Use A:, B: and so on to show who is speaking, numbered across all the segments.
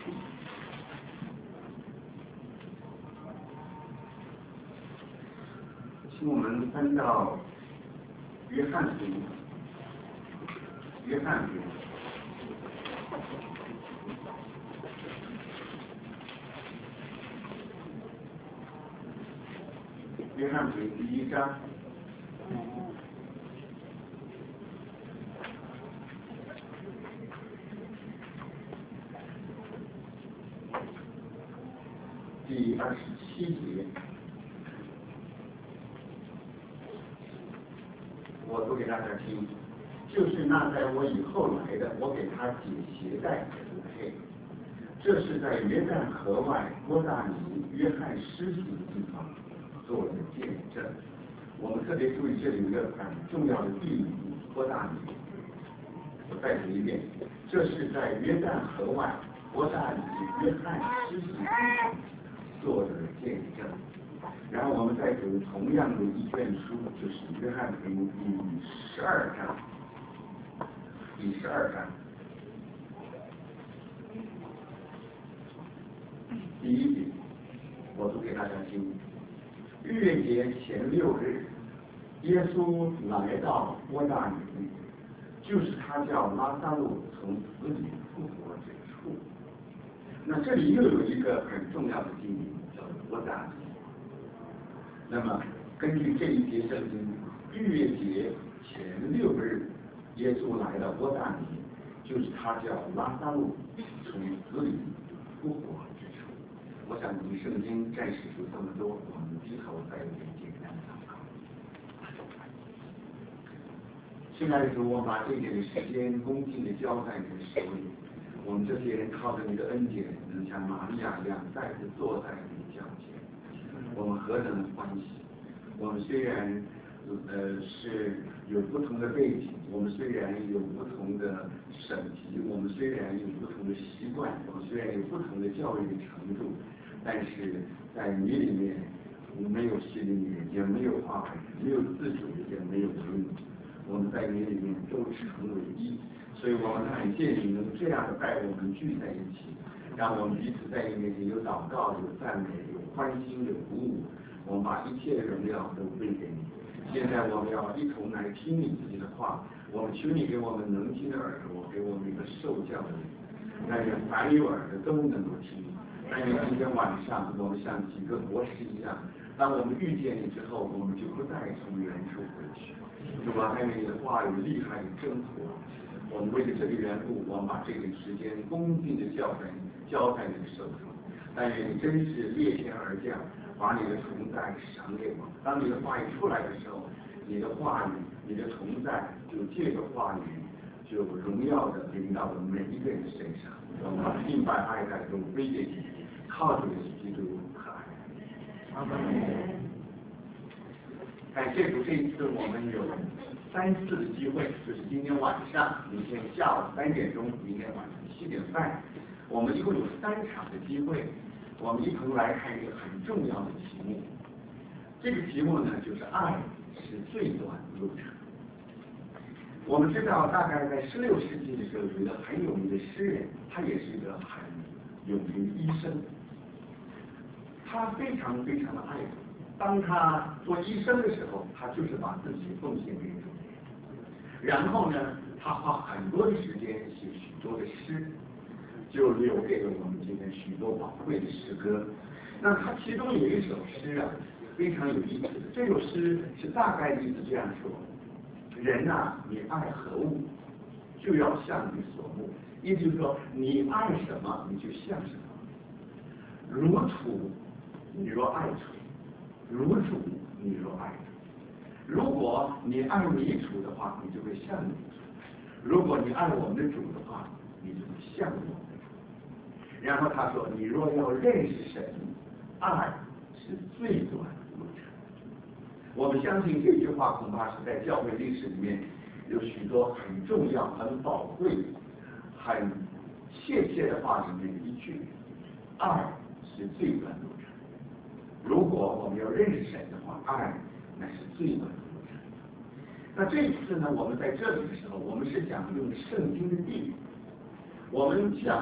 A: 请我们翻到约翰福音，约翰福音。约翰福音第1章。第27节，我读给大家听，就是那在我以后来的，我给他解鞋带子配。这是在约旦河外伯大尼约翰施洗的地方做的见证。我们特别注意这里有一个很重要的地名伯大尼。我再读一遍，这是在约旦河外伯大尼约翰施洗的地方做的见证。然后我们再读同样的一卷书，就是约翰福音第12章。第12章第1节，我读给大家听。逾越节前6日，耶稣来到伯大尼，就是他叫拉撒路从死里复活之处。那这里又有一个很重要的地名，叫做伯大尼。那么根据这一节圣经，逾越节前6日，耶稣来到伯大尼，就是他叫拉撒路从死里复活之处。我想读圣经暂时就这么多，我们低头再有点简单的祷告。亲爱的主，我把这一点的时间恭敬地交在你的手里。我们这些人靠着你的恩典，能像玛利亚一样再次坐在你的脚前，我们何等的欢喜！我们虽然是有不同的背景，我们虽然有不同的省级，我们虽然有不同的习惯，我们虽然有不同的教育的程度，但是在你里面没有心里面，也没有话语，没有自主，也没有荣誉。我们在你里面都成为一，所以我们感谢你能这样的带我们聚在一起，让我们彼此在你面前有祷告，有赞美，有欢欣，有鼓舞。我们把一切的荣耀都归给你。现在我们要一同来听你自己的话，我们求你给我们能听的耳朵，给我们一个受教的人，但愿凡有耳的都能够听。但愿今天晚上我们像几个博士一样，当我们遇见你之后，我们就不再从原处回去。主啊，但愿你的话语厉害的真活。我们为了这个缘故，我们把这个时间恭敬的交在你的手中。但愿你真是裂天而降，把你的同在赏给我们。当你的话语出来的时候，你的话语，你的同在就借着话语，就荣耀的临到了每一个人身上。我们把敬拜爱戴都归给你，靠着耶稣基督可爱。阿门。感谢主，这一次我们有3次的机会，就是今天晚上、明天下午3点钟、明天晚上7点半，我们一共有3场的机会，我们一同来看一个很重要的题目。这个题目呢，就是爱是最短的路程。我们知道，大概在16世纪的时候，有一个很有名的诗人，他也是一个很有名的医生，他非常非常的爱主。当他做医生的时候，他就是把自己奉献给主。然后呢，他花很多的时间写许多的诗，就留给了我们今天许多宝贵的诗歌。那他其中有一首诗啊，非常有意思。这首诗是大概的意思这样说：人啊，你爱何物，就要向你所慕。意思就是说，你爱什么，你就像什么。如土，你若爱土；如主，你若爱主。如果你爱你主的话，你就会像你主；如果你爱我们的主的话，你就会像我们的主。然后他说，你若要认识神，爱是最短的路程。我们相信这句话恐怕是在教会历史里面有许多很重要、很宝贵、很切切的话里面的一句：爱是最短的路程。如果我们要认识神的话，爱那是最短的路程。那这一次呢，我们在这里的时候，我们是讲用圣经的地理，我们想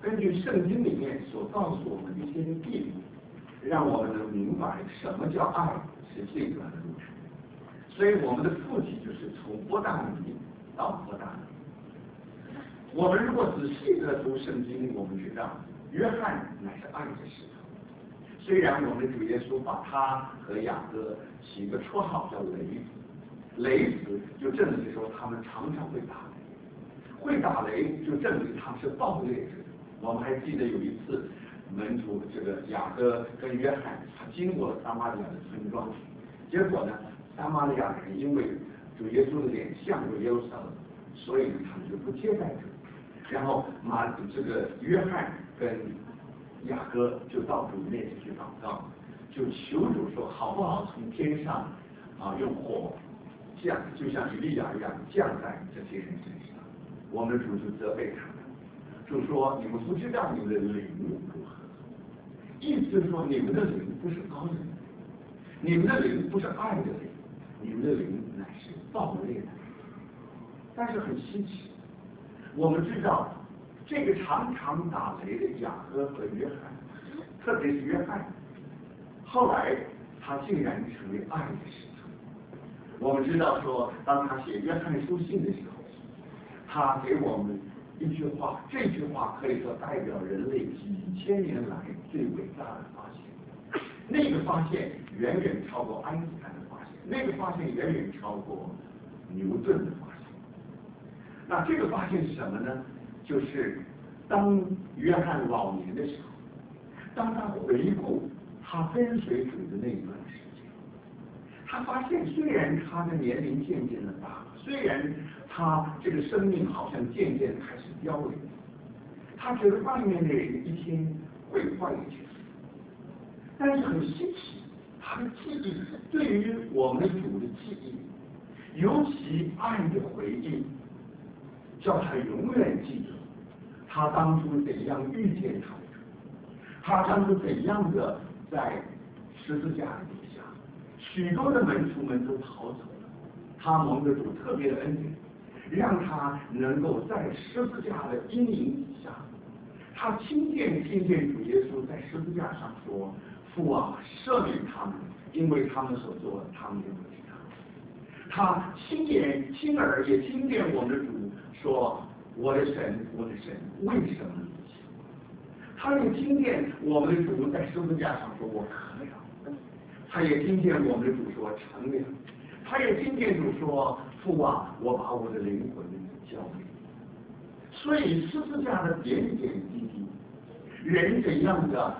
A: 根据圣经里面所告诉我们的一些地理，让我们能明白什么叫爱是这段的路程。所以我们的父亲就是从伯大尼到伯大尼。我们如果仔细的读圣经，我们知道约翰乃是爱的使徒。虽然我们的主耶稣把他和雅各起一个绰号叫雷子，雷子就证明说他们常常会打雷，会打雷就证明他们是暴烈者。我们还记得有一次门徒这个雅各跟约翰他经过了撒玛利亚的村庄，结果呢撒玛利亚人因为主耶稣的脸像耶路撒冷，所以呢他们就不接待主。然后这个约翰跟雅各就到主面前去祷告，就求主说好不好从天上用火降，就像以利亚一样降在这些人身上。我们主就责备他们，就说你们不知道你们的灵如何，意思就是说你们的灵不是高的灵，你们的灵不是爱的灵，你们的灵乃是暴烈的灵。但是很稀奇，我们知道这个常常打雷的雅各和约翰，特别是约翰，后来他竟然成为爱的使徒。我们知道说，当他写约翰书信的时候，他给我们一句话，这句话可以说代表人类几千年来最伟大的发现。那个发现远远超过爱因斯坦的发现，那个发现远远超过牛顿的发现。那这个发现是什么呢？就是当约翰老年的时候，当他回顾他跟随主的那一段时间，他发现虽然他的年龄渐渐的大了，虽然他这个生命好像渐渐开始凋零，他觉得外面的人一天会坏一天，但是很稀奇，他的记忆对于我们主的记忆，尤其爱的回忆，叫他永远记得他当初怎样遇见他的主，他当初怎样的在十字架底下，许多的门徒们都逃走了，他蒙着主特别的恩典，让他能够在十字架的阴影底下，他亲眼听见主耶稣在十字架上说：“父啊，赦免他们，因为他们所做的，他们就不知道。”他亲耳也听见我们的主说：“我的神，我的神，为什么离弃我？”他也听见我们的主在十字架上说：“我渴了。”他也听见我们的主说：“成了。”他也听见主说：“父啊，我把我的灵魂交给你。”所以十字架的点点滴滴，人怎样的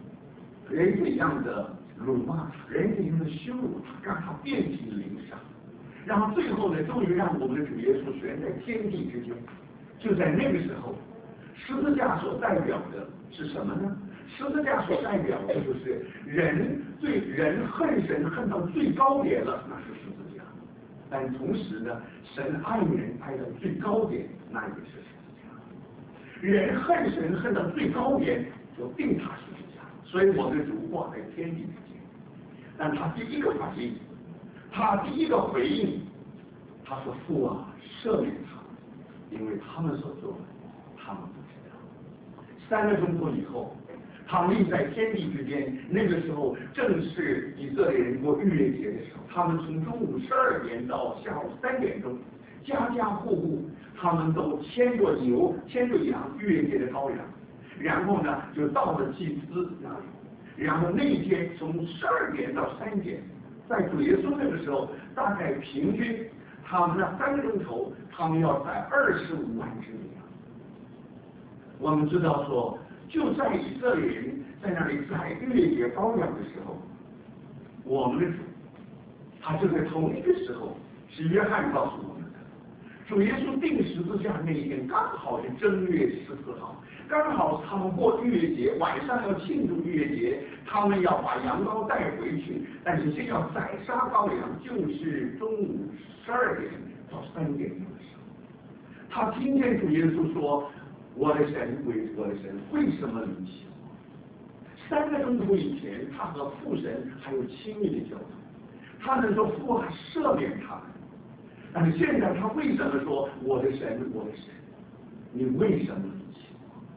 A: 辱骂他，人怎样的羞辱他，让他遍体鳞伤，然后最后呢，终于让我们的主耶稣悬在天地之间。就在那个时候，十字架所代表的是什么呢？十字架所代表的就是人恨神恨到最高点了，那是十字架。但同时呢，神爱人爱到最高点，那也是十字架。人恨神恨到最高点，就定他十字架。所以我们的主挂在天地之间。但他第一个反应，他第一个回应，他说：“父啊，赦免他们，因为他们所做的，他们不知道。”3个钟头以后，他立在天地之间。那个时候正是以色列人过逾越节的时候，他们从中午12点到下午3点钟，家家户户他们都牵着牛、牵着羊，逾越节的羔羊，然后呢就到了祭司那里。然后那一天从12点到3点，在主耶稣那个时候，大概平均他们那3个钟头，他们要宰25万只羊。我们知道说，就在以色列人在那里宰逾越节羔羊的时候，我们的主，他就在同一个时候，是约翰告诉我们的，主耶稣钉十字架那一天刚好是正月14号。刚好他们过逾越节，晚上要庆祝逾越节，他们要把羊羔带回去，但是先要宰杀羔羊，就是中午12点到3点钟的时候，他听见主耶稣说：“我的神，我的神，为什么离弃我？”3个钟头以前，他和父神还有亲密的交通，他能说父啊，赦免他们。但是现在他为什么说：“我的神，我的神，你为什么离弃我？”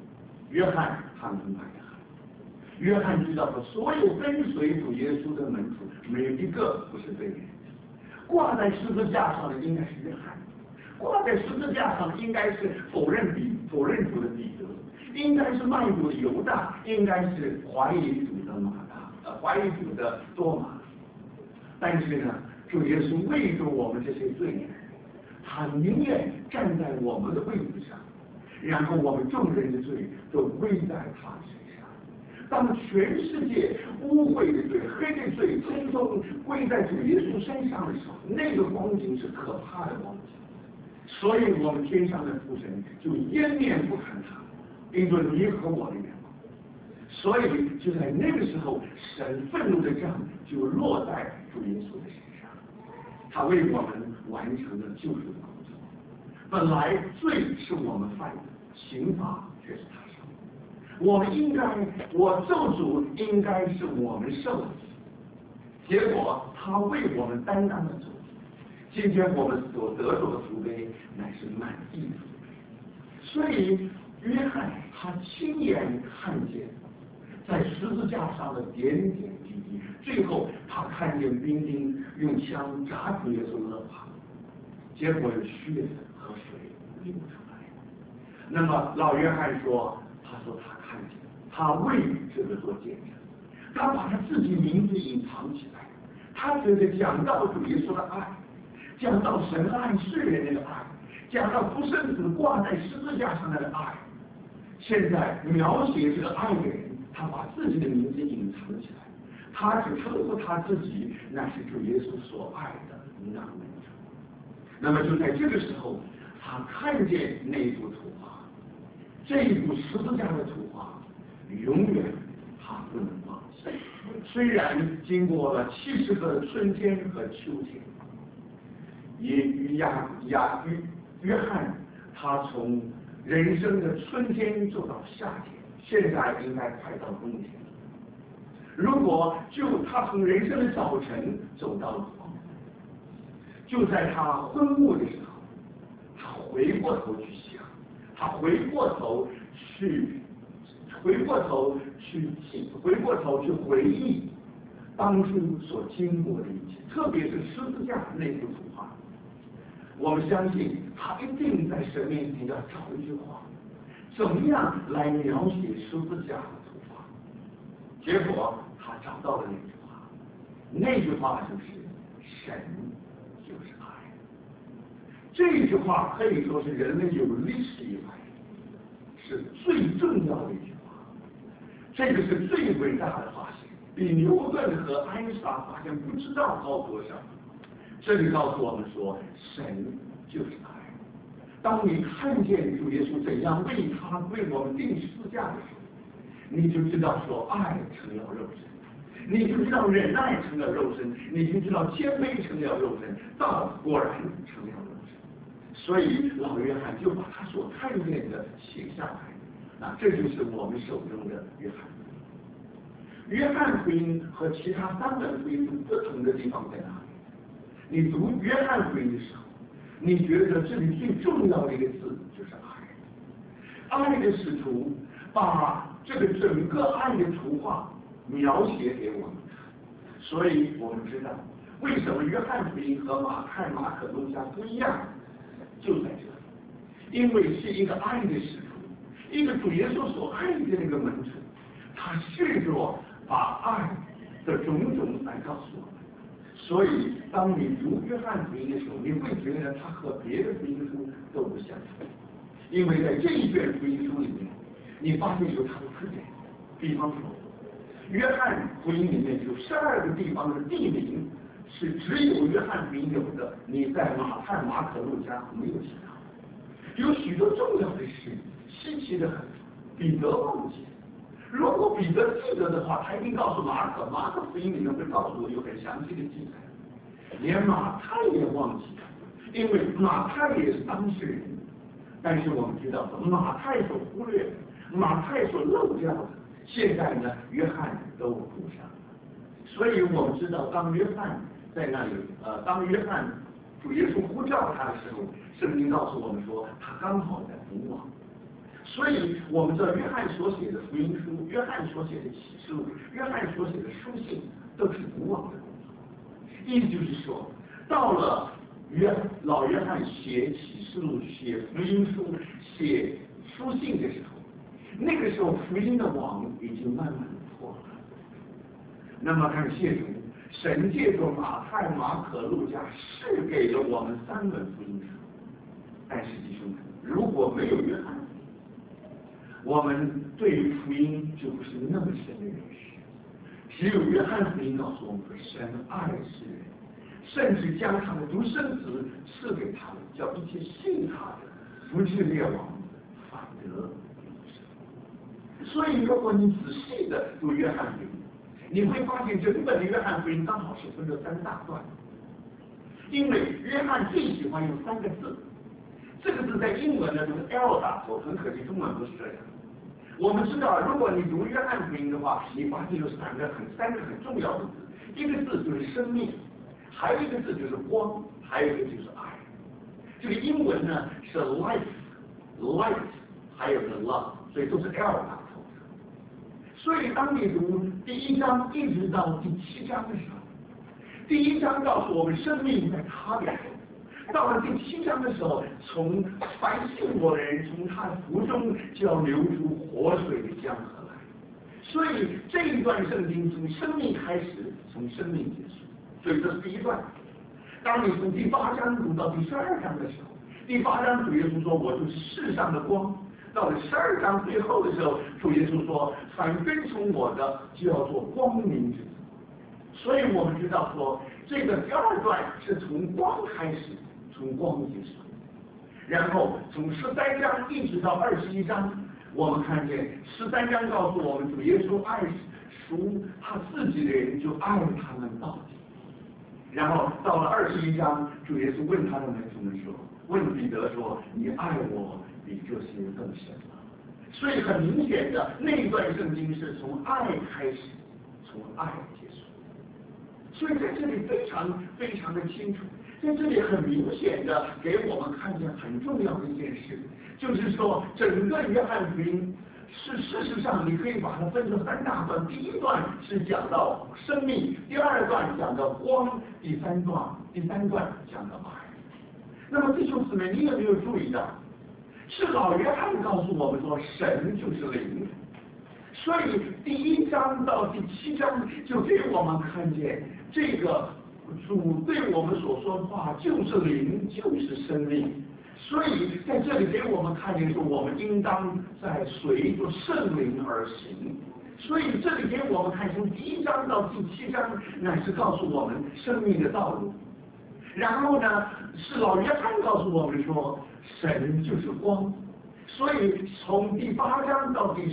A: 约翰他明白的很，约翰知道说，所有跟随主耶稣的门徒，没有一个不是罪人。挂在十字架上的应该是约翰，挂在十字架上的应该是否认主的彼得，应该是卖主的犹大，应该是怀疑主的怀疑主的多马。但是呢，主耶稣为着我们这些罪人，他宁愿站在我们的位置上，然后我们众人的罪都归在他身上。当全世界污秽的罪、黑的罪通通归在主耶稣身上的时候，那个光景是可怕的光景。所以我们天上的父神就湮灭不看他，因着你和我的缘故。所以就在那个时候，神愤怒的杖就落在主耶稣的身上，他为我们完成了救赎的工作。本来罪是我们犯的，刑罚却是他受的。我咒诅应该是我们受的，结果他为我们担当了咒诅。今天我们所得着的福杯乃是满意的福杯。所以约翰他亲眼看见在十字架上的点点滴滴，最后他看见兵丁用枪扎主耶稣的膀，结果有血和水流出来。那么老约翰说，他看见，他为这个做见证，他把他自己名字隐藏起来，他觉得讲到主耶稣的爱，讲到神爱世人的爱，讲到不圣子挂在十字架上的爱，现在描写这个爱的人，他把自己的名字隐藏起来，他只称呼他自己那是主耶稣所爱的那门徒。那么就在这个时候，他看见那一幅图画，这一幅十字架的图画，永远他不能忘记。虽然经过了70个春天和秋天，约翰他从人生的春天走到夏天，现在应该快到冬天了。如果就他从人生的早晨走到了黄昏，就在他昏暮的时候，他回过头去想，他回过头去回忆当初所经过的一切，特别是十字架那幅图画。我们相信他一定在神面前要找一句话，怎么样来描写十字架的图画。结果他找到了那句话就是神就是爱。这句话可以说是人类有历史以来是最重要的一句话，这个是最伟大的发现，比牛顿和爱因斯坦发现不知道高多少。这里告诉我们说，神就是爱。当你看见主耶稣怎样为我们钉十字架的时候，你就知道说爱成了肉身，你就知道忍耐成了肉身，你就知道谦卑成了肉身，道果然成了肉身。所以老约翰就把他所看见的写下来，那这就是我们手中的约翰。约翰福音和其他3本福音不同的地方在哪里？你读约翰福音的时候，你觉得这里最重要的一个字就是爱。爱的使徒把这个整个爱的图画描写给我们看，所以我们知道为什么约翰福音和马太、马可、路加不一样，就在这里，因为是一个爱的使徒，一个主耶稣所爱的那个门徒，他试着把爱的种种来告诉我们。所以当你读约翰福音的时候，你会觉得它和别的福音书都不相同，因为在这一卷福音书里面，你发现有它的特点。比方说约翰福音里面有12个地方的地名是只有约翰福音有的，你在马太、马可、路加没有其他。有许多重要的事，稀奇的很，彼得忘记。如果彼得记得的话，他一定告诉马可，马可福音里面会告诉我有很详细的记载。连马太也忘记了，因为马太也是当事人。但是我们知道，马太所忽略的，马太所漏掉的，现在呢，约翰都补上了。所以我们知道，当约翰在那里，当约翰主耶稣呼叫他的时候，圣经告诉我们说，他刚好在红网。 所以我们知道约翰所写的福音书、约翰所写的启示录、约翰所写的书信都是古往的工作。意思就是说，到了老约翰写启示录、写福音书、写书信的时候，那个时候福音的网已经慢慢破了。那么感谢主，神借着马太、马可、路加是给了我们3本福音书，但是弟兄们，如果没有约翰，我们对于福音就不是那么深的认识。只有约翰福音告诉我们，神爱世人，甚至将他的独生子赐给他们，叫一切信他的不至灭亡，反得永生。所以如果你仔细的读约翰福音，你会发现整本的约翰福音刚好是分了3大段，因为约翰最喜欢用3个字，这个字在英文呢都是 L 打头，很可惜中文不是这样。我们知道，如果你读约翰福音的话，你发现有3个很重要的字，一个字就是生命，还有一个字就是光，还有一个就是爱。这个英文呢是 light， 还有个 love， 所以都是 L 打头。所以当你读第1章一直到第7章的时候，第1章告诉我们生命在他里头。到了第7章的时候，从凡信我的人，从他腹中就要流出活水的江河来。所以这一段圣经从生命开始，从生命结束，所以这是第1段。当你从第8章读到第12章的时候，第8章主耶稣说我就是世上的光。到了12章最后的时候，主耶稣说凡跟从我的就要做光明之子。所以我们知道说这个第2段是从光开始，从光结束，然后从13章一直到21章，我们看见13章告诉我们主耶稣爱属他自己的人，就爱他们到底。然后到了21章，主耶稣问他的门徒们说，问彼得说，你爱我比这些更深吗？所以很明显的，那一段圣经是从爱开始，从爱结束。所以在这里非常的清楚，在这里很明显的给我们看见很重要的一件事，就是说整个约翰福音是事实上你可以把它分成3大段，第1段是讲到生命，第2段讲到光，第三段讲到爱。那么弟兄姊妹，你有没有注意到，是老约翰告诉我们说神就是灵，所以第1章到第7章就给我们看见这个主对我们所说的话就是灵，就是生命。所以在这里给我们看见说，我们应当在随着圣灵而行。所以这里给我们看，从第1章到第7章，乃是告诉我们生命的道路。然后呢，是老约翰告诉我们说，神就是光。所以从第8章到第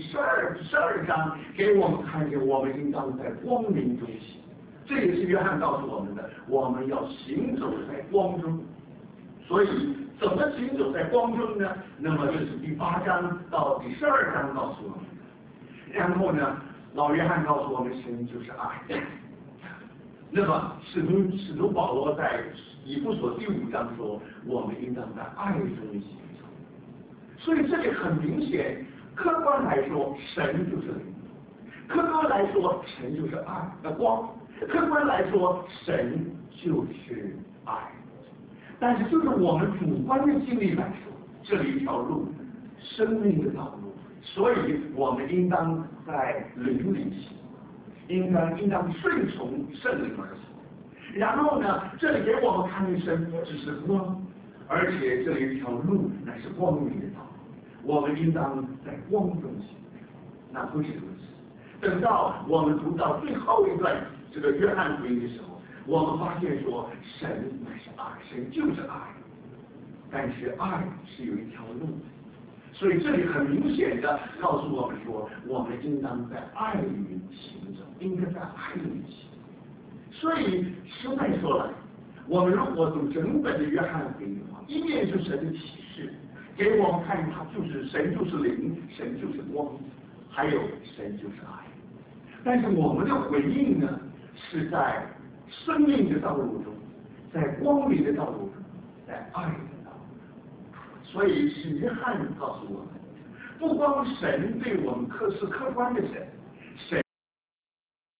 A: 12章，给我们看见我们应当在光明中行。这也是约翰告诉我们的，我们要行走在光中。所以怎么行走在光中呢？那么这是第8章到第12章告诉我们的。然后呢，老约翰告诉我们，神就是爱。那么使徒保罗在以弗所第5章说，我们应当在爱中行走。所以这里很明显，客观来说，神就是灵；客观来说，神就是爱的光；客观来说，神就是爱。但是就是我们主观的经历来说，这里一条路，生命的道路，所以我们应当在灵里行，应当顺从圣灵而行。然后呢，这里给我们看见神不只是光，而且这里一条路乃是光明的道路，我们应当在光中行。那不是如此。等到我们读到最后一段这个约翰福音的时候，我们发现说，神乃是爱，神就是爱，但是爱是有一条路的。所以这里很明显的告诉我们说，我们应当在爱里行走，应该在爱里行。所以实在说来，我们如果读整本的约翰福音的话，一面是神的启示，给我们看他就是神就是灵，神就是光，还有神就是爱。但是我们的回应呢，是在生命的道路中，在光明的道路中，在爱的道路中。所以是约翰告诉我们， 不光神对我们是客观的神，